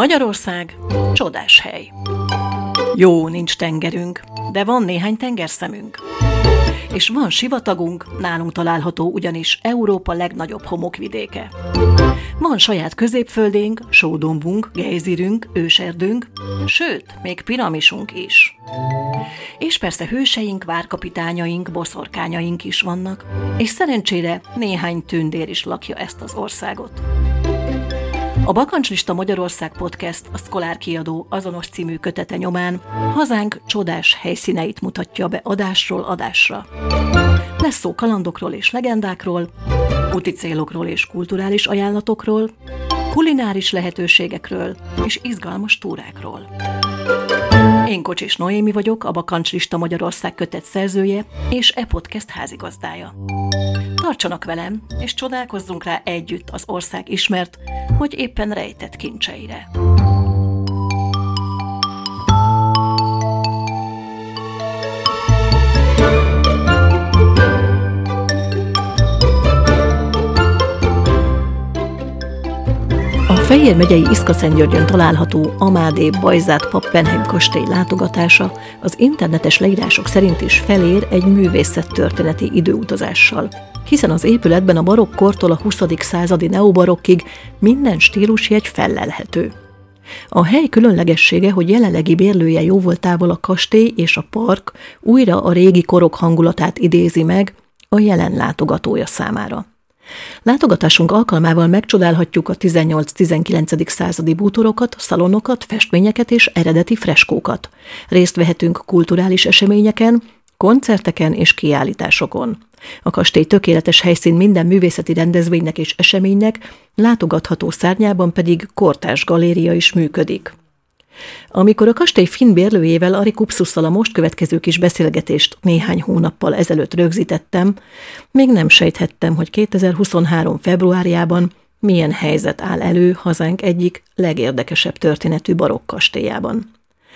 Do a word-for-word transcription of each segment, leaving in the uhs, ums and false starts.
Magyarország csodás hely. Jó, nincs tengerünk, de van néhány tengerszemünk. És van sivatagunk, nálunk található ugyanis Európa legnagyobb homokvidéke. Van saját középföldénk, sódombunk, gejzirünk, őserdőnk, sőt, még piramisunk is. És persze hőseink, várkapitányaink, boszorkányaink is vannak, és szerencsére néhány tündér is lakja ezt az országot. A Bakancslista Magyarország Podcast, a Szkolár kiadó azonos című kötete nyomán hazánk csodás helyszíneit mutatja be adásról adásra. Lesz szó kalandokról és legendákról, úti célokról és kulturális ajánlatokról, kulináris lehetőségekről és izgalmas túrákról. Én Kocsis Noémi vagyok, a Bakancslista Magyarország kötet szerzője és e podcast házigazdája. Tartsanak velem, és csodálkozzunk rá együtt az ország ismert, vagy éppen rejtett kincseire. A Fejér megyei Iszkaszentgyörgyön található Amadé Bajzát Pappenheim kastély látogatása az internetes leírások szerint is felér egy művészettörténeti időutazással, hiszen az épületben a barokk kortól a huszadik századi neobarokkig minden stílusjegy fellelhető. A hely különlegessége, hogy jelenlegi bérlője jóvoltából a kastély és a park újra a régi korok hangulatát idézi meg a jelen látogatója számára. Látogatásunk alkalmával megcsodálhatjuk a tizennyolc-tizenkilencedik századi bútorokat, szalonokat, festményeket és eredeti freskókat. Részt vehetünk kulturális eseményeken, koncerteken és kiállításokon. A kastély tökéletes helyszín minden művészeti rendezvénynek és eseménynek, látogatható szárnyában pedig kortárs galéria is működik. Amikor a kastély finn bérlőjével, Ari Kupszusszal a most következő kis beszélgetést néhány hónappal ezelőtt rögzítettem, még nem sejthettem, hogy kétezer-huszonhárom februárjában milyen helyzet áll elő hazánk egyik legérdekesebb történetű barokk kastélyában.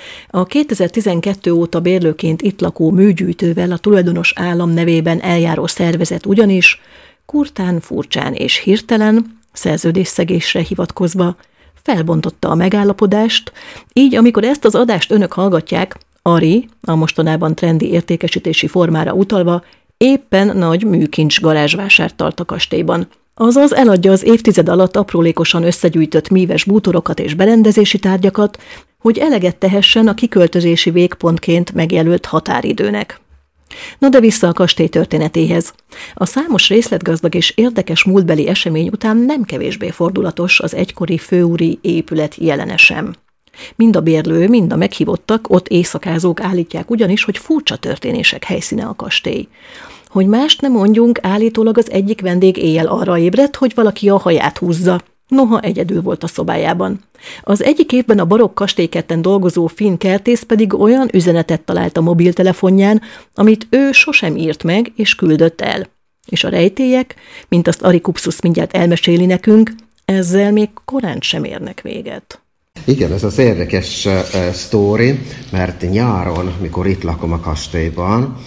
A kétezer-tizenkettő óta bérlőként itt lakó műgyűjtővel a tulajdonos állam nevében eljáró szervezet ugyanis kurtán, furcsán és hirtelen, szerződésszegésre hivatkozva felbontotta a megállapodást, így amikor ezt az adást önök hallgatják, Ari, a mostanában trendi értékesítési formára utalva, éppen nagy műkincs garázsvásárt tart a kastélyban. Azaz eladja az évtized alatt aprólékosan összegyűjtött míves bútorokat és berendezési tárgyakat, hogy eleget tehessen a kiköltözési végpontként megjelölt határidőnek. No de vissza a kastély történetéhez. A számos részletgazdag és érdekes múltbeli esemény után nem kevésbé fordulatos az egykori főúri épület jelene sem. Mind a bérlő, mind a meghívottak, ott éjszakázók állítják ugyanis, hogy furcsa történések helyszíne a kastély. Hogy mást nem mondjunk, állítólag az egyik vendég éjjel arra ébredt, hogy valaki a haját húzza. Noha egyedül volt a szobájában. Az egyik évben a barokk kastélykerten dolgozó finn kertész pedig olyan üzenetet talált a mobiltelefonján, amit ő sosem írt meg és küldött el. És a rejtélyek, mint azt Ari Kupszusz mindjárt elmeséli nekünk, ezzel még korán sem érnek véget. Igen, ez az érdekes uh, sztori, mert nyáron, mikor itt lakom a kastélyban,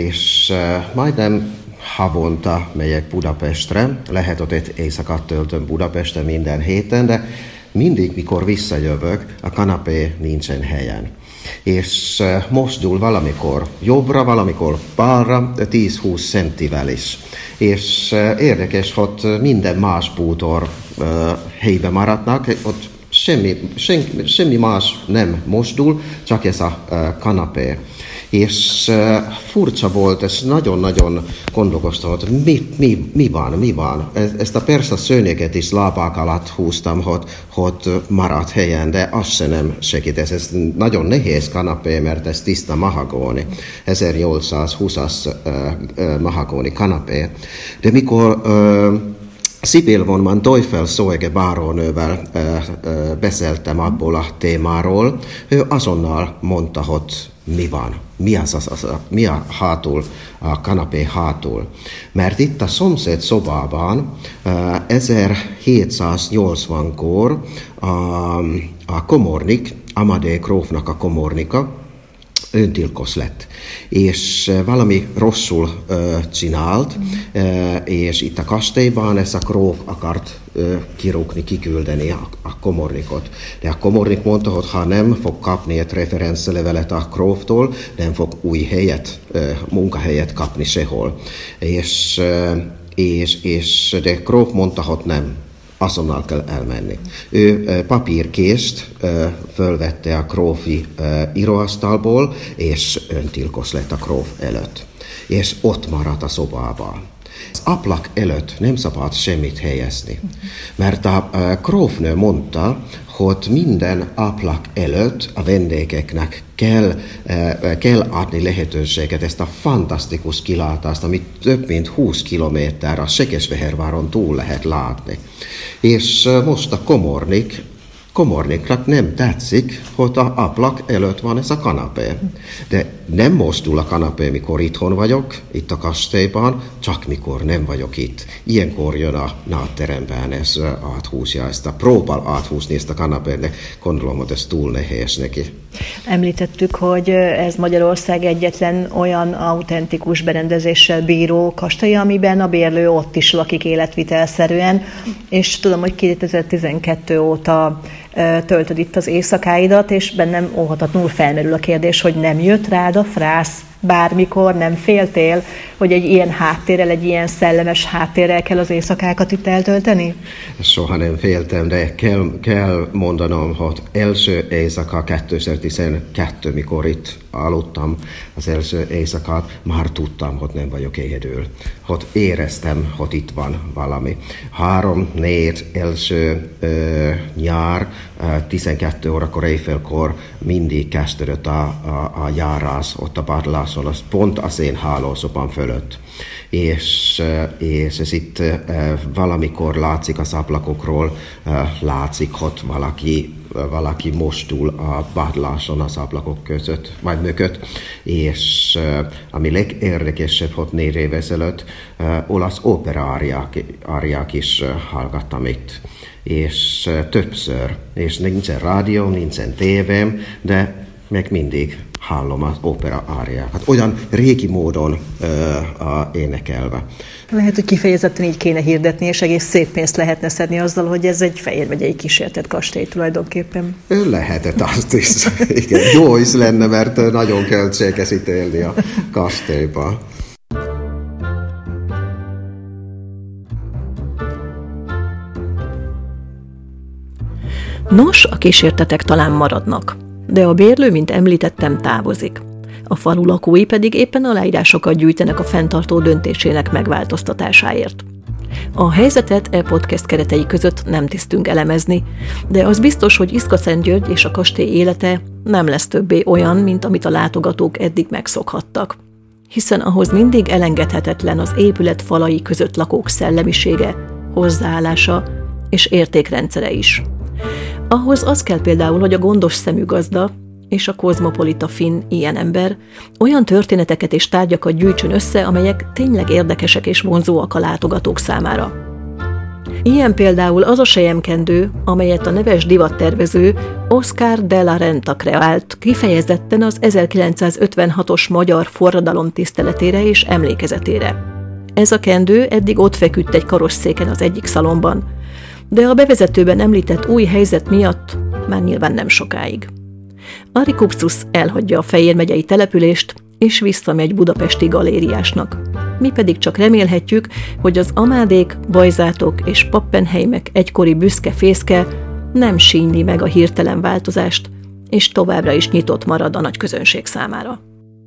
és uh, majdnem havonta megyek Budapestre, lehet, hogy egy éjszakát töltöm Budapesten minden héten, de mindig, mikor visszajövök, a kanapé nincsen helyen. És mozdul valamikor jobbra, valamikor balra, tíz-húsz centivel is. És érdekes, hogy minden más bútor helyben maradnak, ott semmi, semmi, semmi más nem mozdul, csak ez a kanapé. És uh, furcsa volt, ez nagyon-nagyon gondolkoztam, hogy mi, mi, mi van, mi van. Ezt a persze szőnyeget is lábák alatt húztam, hogy, hogy maradt helyen, de az se nem segít. Ez, ez nagyon nehéz kanapé, mert ez tiszta mahagóni, ezernyolcszázhúszas uh, uh, mahagóni kanapé. De mikor uh, Sibyl von Manteuffel Szóege bárónővel uh, uh, beszéltem abból a témáról, ő azonnal mondta, hogy mi van, mi, az, az, az, mi a hátul, a kanapé hátul. Mert itt a szomszéd szobában uh, ezerhétszáznyolcvankor a, a komornik, Amadé grófnak a komornika, öngyilkos lett, és valami rosszul ö, csinált, mm. ö, és itt a kastélyban ez a gróf akart ö, kirúgni, kiküldeni a, a komornikot. De a komornik mondta, hogy ha nem fog kapni egy referencelevelet a gróftól, nem fog új helyet, ö, munkahelyet kapni sehol. És, ö, és, és de gróf mondta, hogy nem. Azonnal kell elmenni. Ő papírkést fölvette a grófi íróasztalból, és öngyilkos lett a gróf előtt. És ott maradt a szobában. Az ablak előtt nem szabad semmit helyezni, mert a grófnő mondta, hogy minden ablak előtt a vendégeknek kell, kell adni lehetőséget, ezt a fantasztikus kilátást, amit több mint húsz kilométer a Székesfehérváron túl lehet látni. És most a komornik, komorniknak nem tetszik, hogy a ablak előtt van ez a kanapé. De nem mozdul a kanapé, mikor itthon vagyok, itt a kastélyban, csak mikor nem vagyok itt. Ilyenkor jön a nátteremben, ez áthúzja ezt a, próbál áthúzni ezt a kanapét, de gondolom, hogy ez túl nehéz neki. Említettük, hogy ez Magyarország egyetlen olyan autentikus berendezéssel bíró kastély, amiben a bérlő ott is lakik életvitelszerűen, és tudom, hogy kétezer-tizenkettő óta töltöd itt az éjszakáidat, és bennem óhatatlanul felmerül a kérdés, hogy nem jött rád a frász bármikor, nem féltél, hogy egy ilyen háttérrel, egy ilyen szellemes háttérrel kell az éjszakákat itt eltölteni? Soha nem féltem, de kell, kell mondanom, hogy első éjszaka kétezer-tizenkettő, mikor itt aludtam az első éjszakát, már tudtam, hogy nem vagyok egyedül. Hogy éreztem, hogy itt van valami. Három, négy első ö, nyár, tizenkettő órakor, éjfélkor mindig kezdődött a, a, a járás, ott a padláson, az pont az én hálószobám fölött. És, és ez itt valamikor látszik az ablakokról, látszik, hogy valaki, valaki mostul a padláson az ablakok között, vagy mögött, és ami legérdekesebb, hogy négy év ezelőtt olasz opera áriák is hallgattam itt, és többször, és nincsen rádió, nincsen tévém, de meg mindig hallom az opera áriákat. Olyan régi módon uh, a énekelve. Lehet, hogy kifejezetten így kéne hirdetni, és egész szép pénzt lehetne szedni azzal, hogy ez egy Fejér megyei kísértett kastély tulajdonképpen. Lehetett azt is. Igen, jó is lenne, mert nagyon költséges itt élni a kastélyban. Nos, a kísértetek talán maradnak, de a bérlő, mint említettem, távozik. A falu lakói pedig éppen aláírásokat gyűjtenek a fenntartó döntésének megváltoztatásáért. A helyzetet e podcast keretei között nem tisztünk elemezni, de az biztos, hogy Iszkaszentgyörgy és a kastély élete nem lesz többé olyan, mint amit a látogatók eddig megszokhattak. Hiszen ahhoz mindig elengedhetetlen az épület falai között lakók szellemisége, hozzáállása és értékrendszere is. Ahhoz az kell például, hogy a gondos szemű gazda és a kozmopolita finn ilyen ember olyan történeteket és tárgyakat gyűjtsön össze, amelyek tényleg érdekesek és vonzóak a látogatók számára. Ilyen például az a selyemkendő, amelyet a neves divattervező Oscar de la Renta kreált kifejezetten az ezerkilencszázötvenhatos magyar forradalom tiszteletére és emlékezetére. Ez a kendő eddig ott feküdt egy karosszéken az egyik szalomban, de a bevezetőben említett új helyzet miatt már nyilván nem sokáig. Arikupszus elhagyja a Fejér megyei települést, és visszamegy budapesti galériásnak. Mi pedig csak remélhetjük, hogy az amádék, bajzátok és pappenheimek egykori büszke fészke nem sínli meg a hirtelen változást, és továbbra is nyitott marad a nagy közönség számára.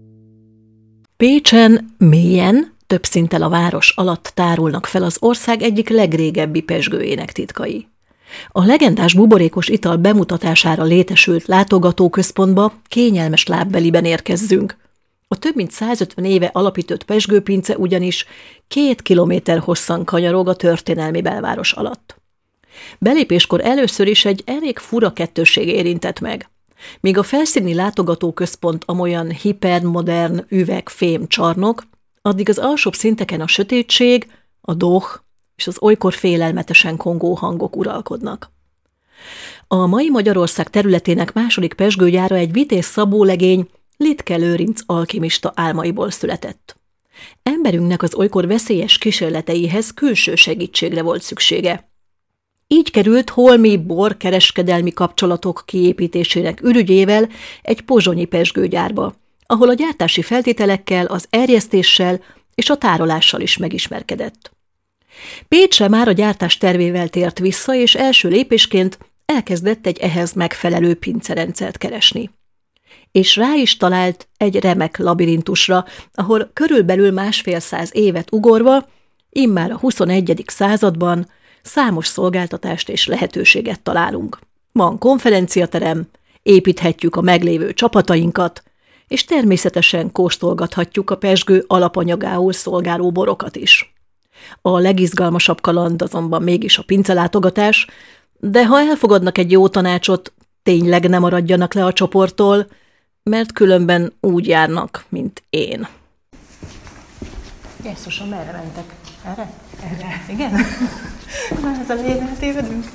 Pécsen mélyen, több szinttel a város alatt tárulnak fel az ország egyik legrégebbi pezsgőjének titkai. A legendás buborékos ital bemutatására létesült látogatóközpontba kényelmes lábbeliben érkezzünk. A több mint százötven éve alapított pezsgőpince ugyanis két kilométer hosszan kanyarog a történelmi belváros alatt. Belépéskor először is egy elég fura kettősség érintett meg. Míg a felszíni látogatóközpont amolyan hipermodern üveg-fém csarnok, addig az alsóbb szinteken a sötétség, a dóh és az olykor félelmetesen kongó hangok uralkodnak. A mai Magyarország területének második pezsgőgyára egy Vitéz Szabó legény Littke Lőrinc alkimista álmaiból született. Emberünknek az olykor veszélyes kísérleteihez külső segítségre volt szüksége. Így került holmi bor kereskedelmi kapcsolatok kiépítésének ürügyével egy pozsonyi pezsgőgyárba, ahol a gyártási feltételekkel, az erjesztéssel és a tárolással is megismerkedett. Pécsre már a gyártás tervével tért vissza, és első lépésként elkezdett egy ehhez megfelelő pincerendszert keresni. És rá is talált egy remek labirintusra, ahol körülbelül másfél száz évet ugorva, immár a huszonegyedik században számos szolgáltatást és lehetőséget találunk. Van konferenciaterem, építhetjük a meglévő csapatainkat, és természetesen kóstolgathatjuk a pezsgő alapanyagául szolgáló borokat is. A legizgalmasabb kaland azonban mégis a pincelátogatás, de ha elfogadnak egy jó tanácsot, tényleg ne maradjanak le a csoporttól, mert különben úgy járnak, mint én. Jesszusom, merre mentek? Erre? Erre. Igen? Már ez a lényeg eltévedünk.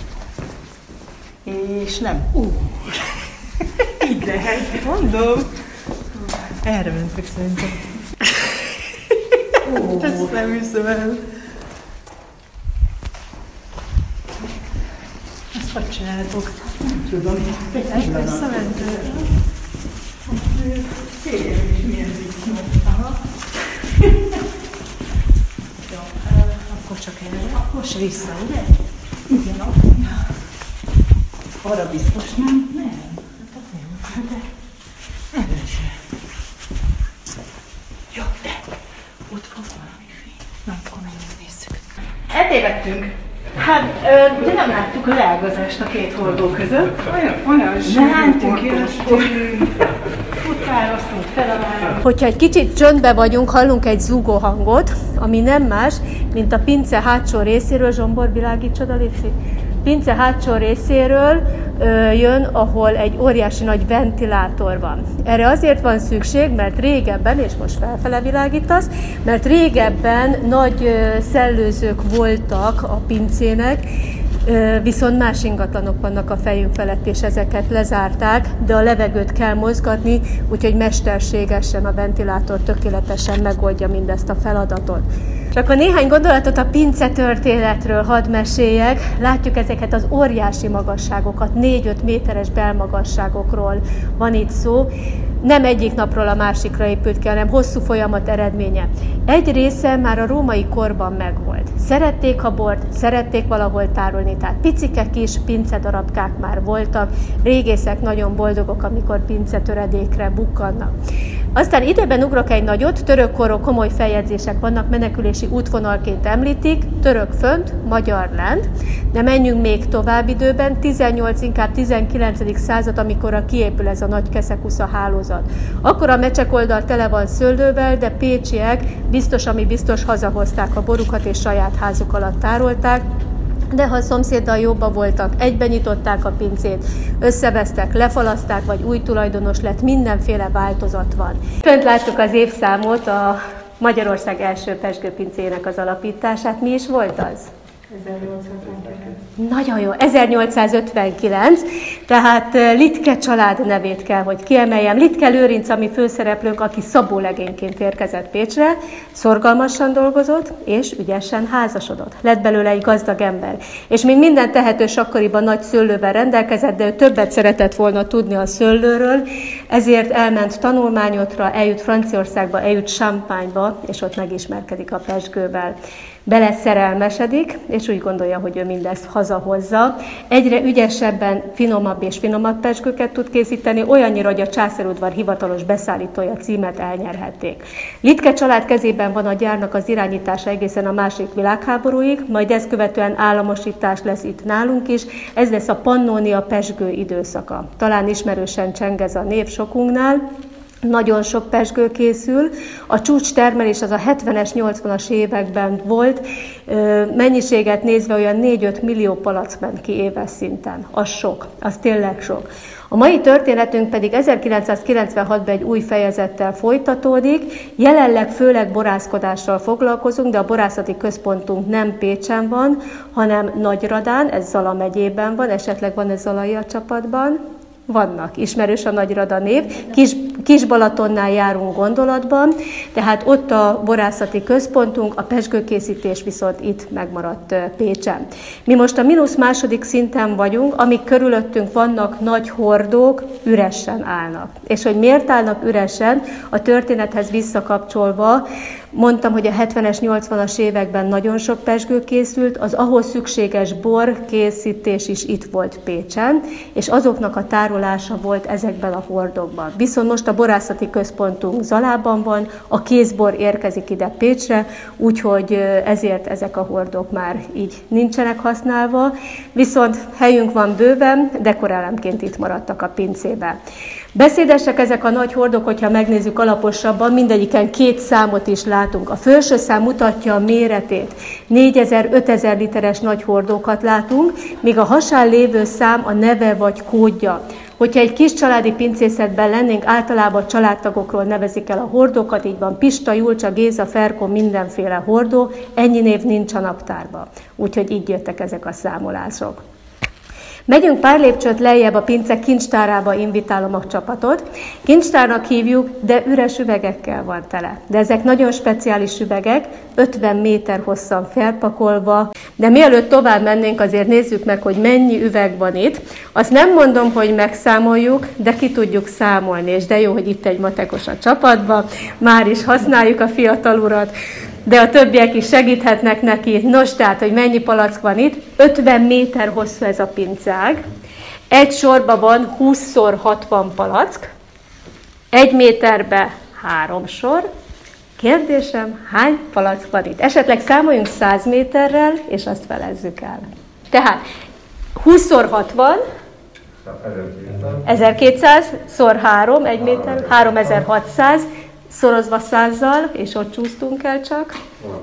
És nem. Uh. Így lehet, mondom. Erre mentek szerintem. Uh. Ezt nem hiszem el. Ezt hogy csináltok? Nem tudom. Egy visszamentek. Kérjem is milyen viszont. Aha. Jó, akkor csak erre. Akkor se vissza, ugye? Igen, akkor. Arra biztos nem? Nem. Hát nem. De erre sem. Jó, de ott van valami fény. Na, akkor megnézzük. Eltévedtünk. Hát, ugye nem láttuk a leágazást a két hordó között. Olyan, olyan mentünk, jöttünk, futároztunk, felemálunk. Hogyha egy kicsit csöndbe vagyunk, hallunk egy zúgó hangot, ami nem más, mint a pince hátsó részéről, Zsombor, világítsad a léci. Pince hátsó részéről ö, jön, ahol egy óriási nagy ventilátor van. Erre azért van szükség, mert régebben, és most felfele világítasz, mert régebben nagy ö, szellőzők voltak a pincének, ö, viszont más ingatlanok vannak a fejünk felett, és ezeket lezárták, de a levegőt kell mozgatni, úgyhogy mesterségesen a ventilátor tökéletesen megoldja mindezt a feladatot. És akkor néhány gondolatot a pince történetről hadd meséljek. Látjuk ezeket az óriási magasságokat, négy-öt méteres belmagasságokról van itt szó. Nem egyik napról a másikra épült ki, hanem hosszú folyamat eredménye. Egy része már a római korban megvolt. Szerették a bort, szerették valahol tárolni, tehát picike kis pincedarabkák már voltak. Régészek nagyon boldogok, amikor pincetöredékre bukkannak. Aztán időben ugrok egy nagyot, török korról komoly feljegyzések vannak, menekülési útvonalként említik, török fönt, magyar lent, de menjünk még tovább időben, tizennyolc, inkább tizenkilencedik század, amikor kiépül ez a nagy keszekusza hálózat. Akkor a mecsekoldal tele van szőlővel, de pécsiek biztos, ami biztos, hazahozták a borukat és saját házuk alatt tárolták, de ha a szomszéddal jobban voltak, egyben nyitották a pincét, összevesztek, lefalazták, vagy új tulajdonos lett, mindenféle változat van. Fönt láttuk az évszámot, a Magyarország első pezsgőpincének az alapítását. Mi is volt az? ezernyolcszázötvenkilenc. Nagyon jó, ezernyolcszázötvenkilenc, tehát Littke család nevét kell, hogy kiemeljem. Littke Lőrinc, ami főszereplőnk, aki szabólegényként érkezett Pécsre, szorgalmasan dolgozott, és ügyesen házasodott. Lett belőle egy gazdag ember. És még minden tehetős akkoriban nagy szőlővel rendelkezett, de ő többet szeretett volna tudni a szőlőről, ezért elment tanulmányotra, eljut Franciaországba, eljut Champagne-ba, és ott megismerkedik a pezsgővel. Beleszerelmesedik, és úgy gondolja, hogy ő mindezt hazahozza. Egyre ügyesebben finomabb és finomabb pezsgőket tud készíteni, olyannyira, hogy a császárudvar hivatalos beszállítója címet elnyerhették. Littke család kezében van a gyárnak az irányítása egészen a második világháborúig, majd ezt követően államosítás lesz itt nálunk is, ez lesz a Pannónia pezsgő időszaka. Talán ismerősen cseng ez a név sokunknál. Nagyon sok pezsgő készül. A csúcstermelés az a hetvenes, nyolcvanas években volt. Mennyiséget nézve olyan négy-öt millió palack ment ki éves szinten. Az sok, az tényleg sok. A mai történetünk pedig ezerkilencszázkilencvenhatban egy új fejezettel folytatódik. Jelenleg főleg borászkodással foglalkozunk, de a borászati központunk nem Pécsen van, hanem Nagyradán, ez Zala megyében van, esetleg van ez Zalai a csapatban. Vannak, ismerős a Nagyrada név. Kis Kis-Balatonnál járunk gondolatban, tehát ott a borászati központunk, a pezsgőkészítés viszont itt megmaradt Pécsen. Mi most a mínusz második szinten vagyunk, amik körülöttünk vannak nagy hordók, üresen állnak. És hogy miért állnak üresen, a történethez visszakapcsolva, mondtam, hogy a hetvenes, nyolcvanas években nagyon sok pezsgő készült, az ahhoz szükséges borkészítés is itt volt Pécsen, és azoknak a tárolása volt ezekben a hordókban. Viszont most a borászati központunk Zalában van, a kézbor érkezik ide Pécsre, úgyhogy ezért ezek a hordók már így nincsenek használva, viszont helyünk van bőven, dekorelemként itt maradtak a pincébe. Beszédesek ezek a nagy hordók, hogyha megnézzük alaposabban, mindegyiken két számot is látunk. A felső szám mutatja a méretét. négyezer-ötezer literes nagy hordókat látunk, míg a hasán lévő szám a neve vagy kódja. Hogyha egy kis családi pincészetben lennénk, általában családtagokról nevezik el a hordókat, így van Pista, Julcsa, Géza, Ferko, mindenféle hordó, ennyi név nincs a naptárban. Úgyhogy így jöttek ezek a számolások. Megyünk pár lépcsőt lejjebb a pince kincstárába, invitálom a csapatot. Kincstárnak hívjuk, de üres üvegekkel van tele. De ezek nagyon speciális üvegek, ötven méter hosszan felpakolva. De mielőtt tovább mennénk, azért nézzük meg, hogy mennyi üveg van itt. Azt nem mondom, hogy megszámoljuk, de ki tudjuk számolni. És de jó, hogy itt egy matekos a csapatban. Már is használjuk a fiatal urat, de a többiek is segíthetnek neki. Nos, tehát, hogy mennyi palack van itt? ötven méter hosszú ez a pincág. Egy sorban van húszszor hatvan palack. Egy méterbe három sor. Kérdésem, hány palack van itt? Esetleg számoljunk száz méterrel, és azt felezzük el. Tehát húszszor hatvan, ezerkétszáz, szor három, egy méter, háromezer-hatszáz, szorozva százzal, és ott csúsztunk el csak.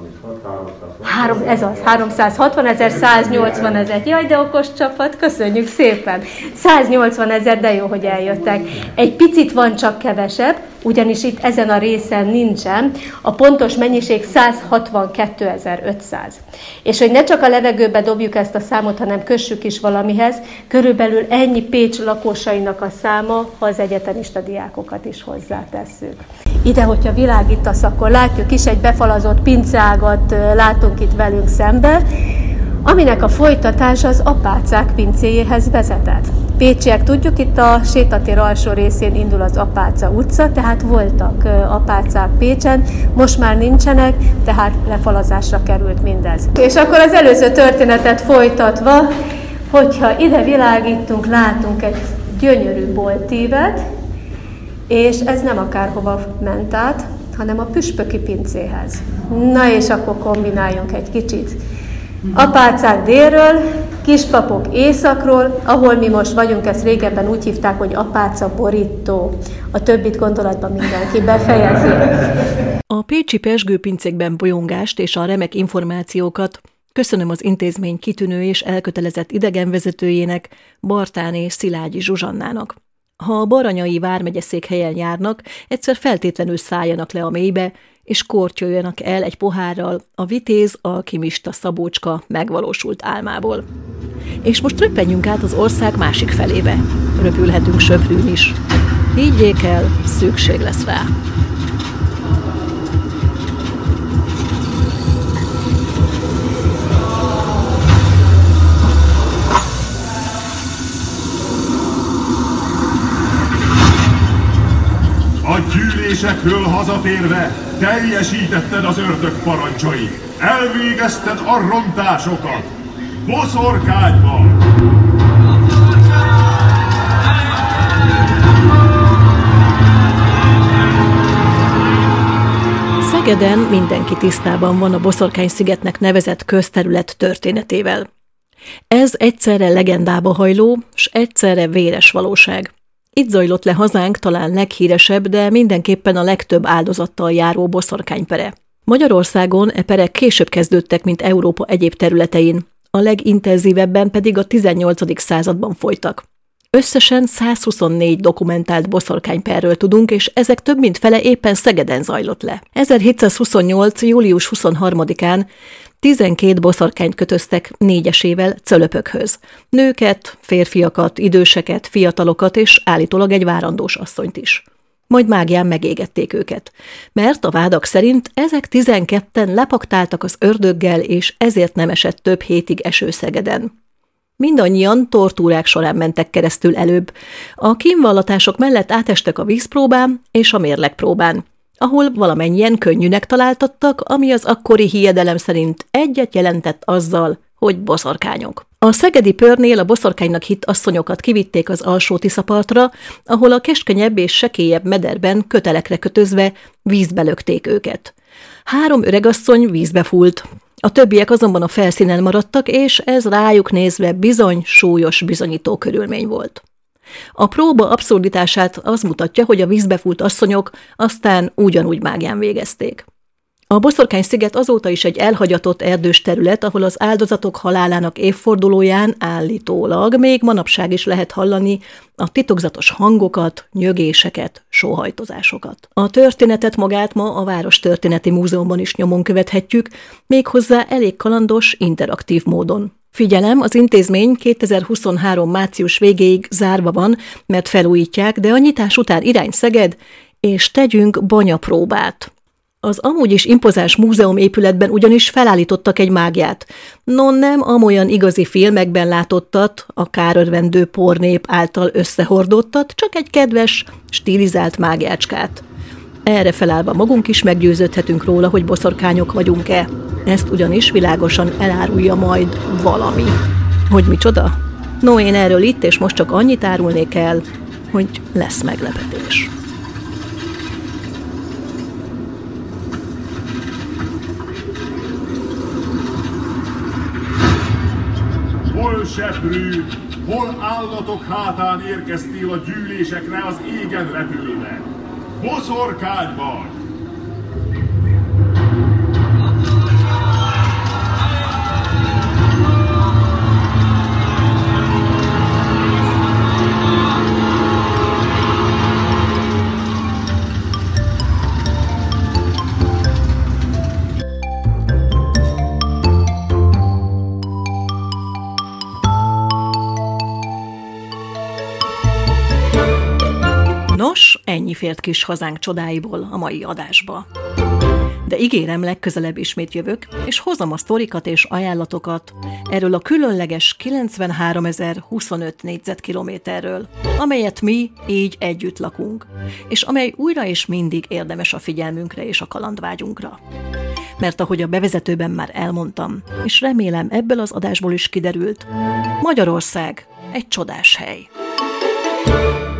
Három, ez az, háromszázhatvan ezer, száznyolcvan ezer. Jaj, de okos csapat, köszönjük szépen. száznyolcvan ezer, de jó, hogy eljöttek. Egy picit van csak kevesebb, ugyanis itt ezen a részen nincsen. A pontos mennyiség száz hatvankétezer-ötszáz. És hogy ne csak a levegőbe dobjuk ezt a számot, hanem kössük is valamihez, körülbelül ennyi Pécs lakosainak a száma, ha az egyetemista diákokat is hozzátesszük. Ide, hogyha világítasz, akkor látjuk is egy befalazott pinceágat, látunk itt velünk szembe, aminek a folytatása az apácák pincéjéhez vezetett. Pécsiek tudjuk, itt a sétatér alsó részén indul az Apáca utca, tehát voltak apácák Pécsen, most már nincsenek, tehát lefalazásra került mindez. És akkor az előző történetet folytatva, hogyha ide világítunk, látunk egy gyönyörű boltívet, és ez nem akárhova ment át, hanem a püspöki pincéhez. Na és akkor kombináljunk egy kicsit. Apácák délről, kispapok északról, ahol mi most vagyunk, ezt régebben úgy hívták, hogy apáca borító. A többit gondolatban mindenki befejezi. A pécsi pezsgőpincékben bolyongást és a remek információkat köszönöm az intézmény kitűnő és elkötelezett idegenvezetőjének, Bartáné Szilágyi Zsuzsannának. Ha a Baranyai vármegyeszékhelyen járnak, egyszer feltétlenül szálljanak le a mélybe, és kortyoljanak el egy pohárral a vitéz alkimista Szabócska megvalósult álmából. És most röppenjünk át az ország másik felébe. Röpülhetünk söprűn is. Higgyék el, szükség lesz rá. A gyűlésekről hazatérve teljesítetted az ördög parancsait. Elvégezted a rontásokat. Boszorkányban! Szegeden mindenki tisztában van a Boszorkány-szigetnek nevezett közterület történetével. Ez egyszerre legendába hajló, s egyszerre véres valóság. Itt zajlott le hazánk talán leghíresebb, de mindenképpen a legtöbb áldozattal járó boszorkánypere. Magyarországon e perek később kezdődtek, mint Európa egyéb területein, a legintenzívebben pedig a tizennyolcadik században folytak. Összesen százhuszonnégy dokumentált boszorkányperről tudunk, és ezek több mint fele éppen Szegeden zajlott le. ezerhétszázhuszonnyolc. július huszonharmadikán tizenkét boszorkányt kötöztek négyesével Cölöpökhöz. Nőket, férfiakat, időseket, fiatalokat és állítólag egy várandós asszonyt is. majd mágián megégették őket, mert a vádak szerint ezek tizenketten lepaktáltak az ördöggel, és ezért nem esett több hétig eső Szegeden. Mindannyian tortúrák során mentek keresztül előbb. A kínvallatások mellett átestek a vízpróbán és a mérlegpróbán, ahol valamennyien könnyűnek találtattak, ami az akkori hiedelem szerint egyet jelentett azzal, hogy boszorkányok. A szegedi pörnél a boszorkánynak hitt asszonyokat kivitték az Alsó-Tiszapartra, ahol a keskenyebb és sekélyebb mederben kötelekre kötözve vízbe lökték őket. Három öregasszony vízbe fúlt. A többiek azonban a felszínen maradtak, és ez rájuk nézve bizony súlyos bizonyító körülmény volt. A próba abszurditását az mutatja, hogy a vízbe fúlt asszonyok aztán ugyanúgy mágián végezték. A Boszorkány-sziget azóta is egy elhagyatott erdős terület, ahol az áldozatok halálának évfordulóján állítólag még manapság is lehet hallani a titokzatos hangokat, nyögéseket, sóhajtozásokat. A történetet magát ma a Várostörténeti Múzeumban is nyomon követhetjük, méghozzá elég kalandos, interaktív módon. Figyelem, az intézmény kétezer-huszonhárom március végéig zárva van, mert felújítják, de a nyitás után irány Szeged, és tegyünk banyapróbát. Az amúgy is impozáns múzeum épületben ugyanis felállítottak egy mágiát. No nem amolyan igazi filmekben látottat, a kárörvendő pornép által összehordottat, csak egy kedves, stilizált mágiácskát. Erre felállva magunk is meggyőződhetünk róla, hogy boszorkányok vagyunk-e. Ezt ugyanis világosan elárulja majd valami. Hogy micsoda? No, én erről itt és most csak annyit árulnék el, hogy lesz meglepetés. Hol seprű, hol állatok hátán érkeztél a gyűlésekre az égen repülve? Boszorkány vagy! Nos, ennyi fért kis hazánk csodáiból a mai adásba. De ígérem, legközelebb ismét jövök, és hozom a sztorikat és ajánlatokat erről a különleges kilencvenháromezer-huszonöt négyzetkilométerről, amelyet mi így együtt lakunk, és amely újra és mindig érdemes a figyelmünkre és a kalandvágyunkra. Mert ahogy a bevezetőben már elmondtam, és remélem ebből az adásból is kiderült, Magyarország egy csodás hely.